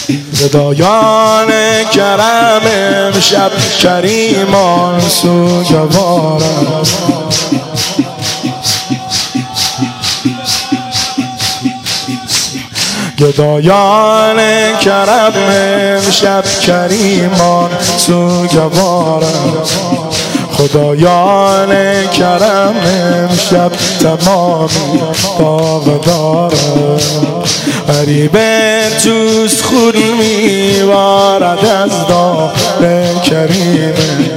گدایان کرم امشب کریمان سوگوارم. گدایان کرم امشب کریمان سوگوارم. خدایان کرم امشب تمامی باغ دارم. غریب توست خون میبارد از داغ کریمه.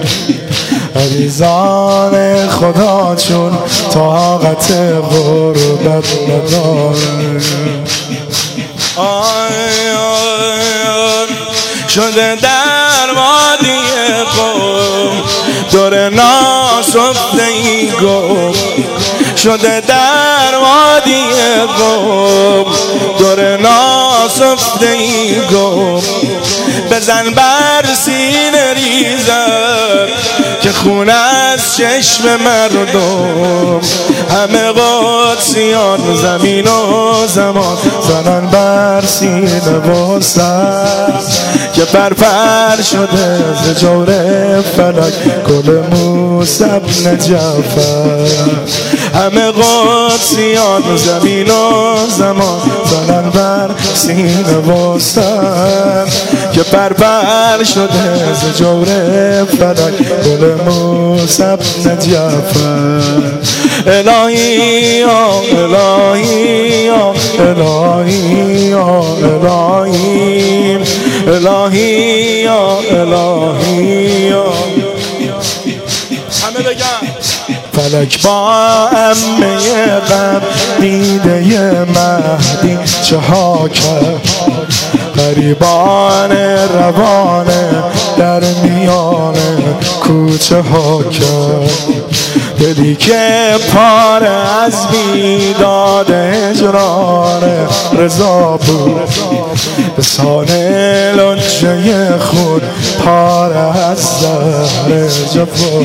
عزیزان خدا چون طاقت غربت ندارم. شده در وادی قم دور ناسفته ای گم. شده در وادی قم دور ناسفته ای گم. بزن بر سینه ریزد که خون از چشم مردم. همه قدسیان زمین و زمان زنن بر سینه و سر که پرپر شده ز جور فلک گل موسی بن جعفر. همه قدسیان زمین و زمان زنن بر سینه و سر که پرپر شده ز جور فلک گل موسی بن جعفر. الهی یا الهی یا الهی یا الهی الهی یا الهی یا همه بگن فلک با عمه غم دیده مهدی چه ها کرد. غریبان روانه در میان کوچه ها کرد. دلی که پاره از بیداد هجران رضا بود. به سانه لنجه خود پاره از زهر جفا.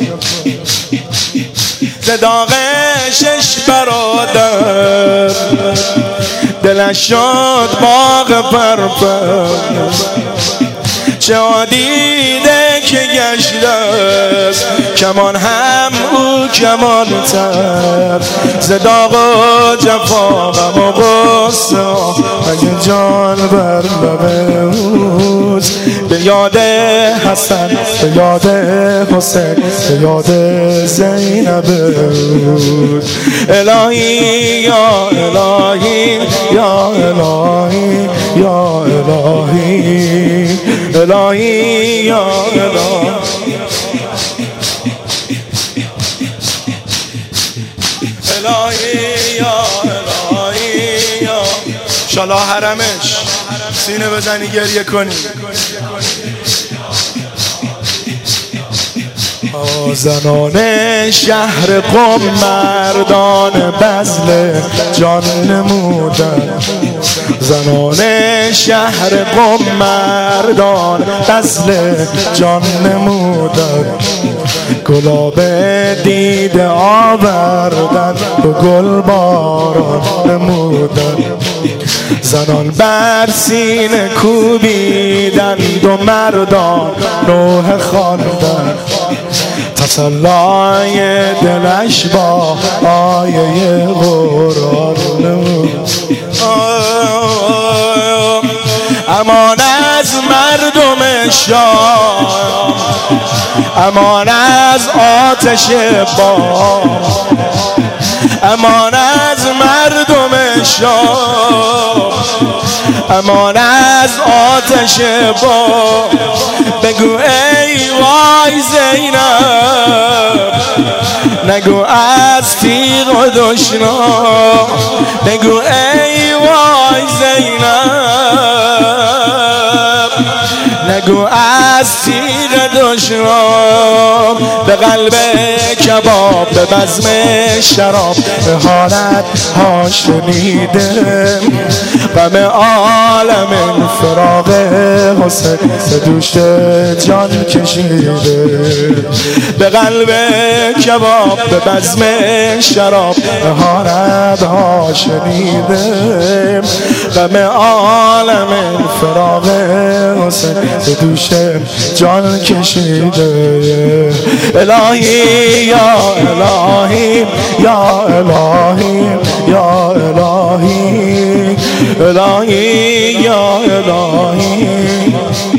ز داغ شش برادر دلش شد باغ پرپر. چه دیده که گشته است کمان هم او کمان تر. ز داغ و جفا غم و غصه مگه جان بر لب اوست. به یاد حسن به یاد حسین به یاد زینب بود. الهی یا الهی یا الهی یا الهی الهی یا الهی الهی یا الهی یا انشالله حرمش سینه بزنی گریه کنی. زنان شهر قم مردان بذل جان نمودن. زنان شهر قم مردان بذل جان نمودن. گلاب دیده آوردن به گل باران نمودن. زنان بر سینه کوبیدن دو مردان نوحه خواندن. تسلای دلش با آیه قرآن نمود. امان از مردم شام امان از آتش بام. امان از مردم شام امان از آتش بام. بگو ای وای زینب نگو از تیغ و دشنام. بگو ای وای زینب نگو از تیغ دشنام. به قلب کباب به بزم شراب به حالت ها شنیده غم عالم فراق حسین به دوش جان کشیده، به قلب کباب به بزم شراب مهارت‌ها شنیده، غم عالم فراق حسین به دوش جان کشیده. الهی یا الهی یا الهی یا الهی الهی یا الهی